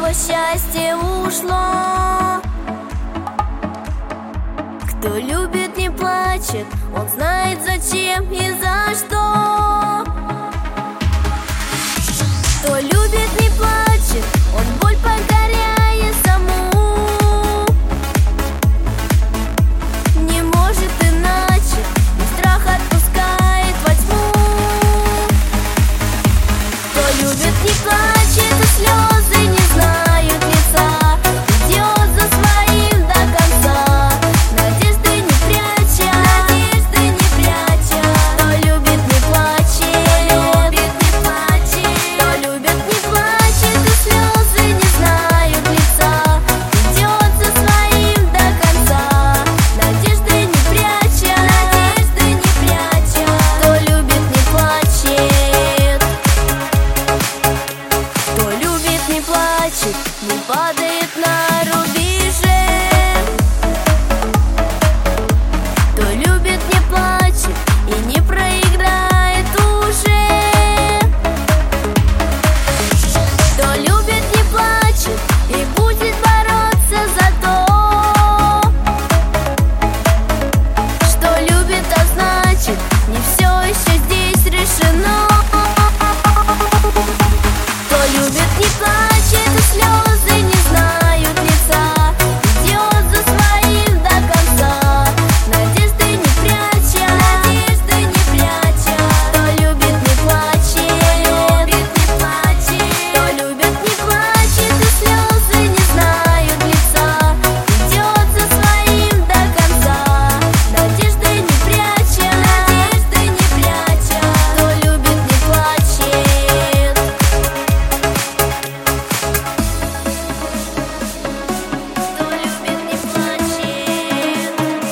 его счастье ушло. Кто любит, не плачет, он знает зачем и за что. Кто любит, не плачет, он боль покоряет саму. Не может иначе, и страх отпускает во тьму. Кто любит, не плачет, и слезы не знают лица, идет за своим до конца, надежды не пряча, надежды не пряча. Кто любит, не плачет, кто любит, не плачет, и слезы не знают лица, идет за своим до конца, надежды не пряча, надежды не пряча. Кто любит, не плачет, кто любит, не плачет, не падает на рубеже. Кто любит, не плачет и не проиграет уже. Кто любит, не плачет и будет бороться за то, что любит, а значит, не все еще здесь решено. Кто любит, не плачет, и слезы не знают лица, идет за своим до конца, надежды не пряча, надежды не пряча. Кто любит, не плачет, кто любит, не плачет, и слезы не знают лица, идет за своим до конца, надежды не пряча, надежды не пряча. Кто любит, не плачет, кто любит, не плачет.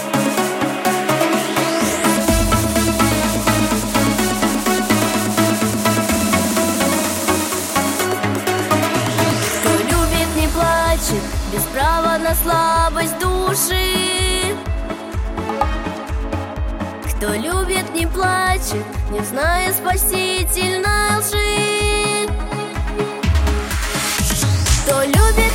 Кто любит, не плачет, без права на слабость души. Кто любит, не плачет, не зная спасительной лжи. Кто любит,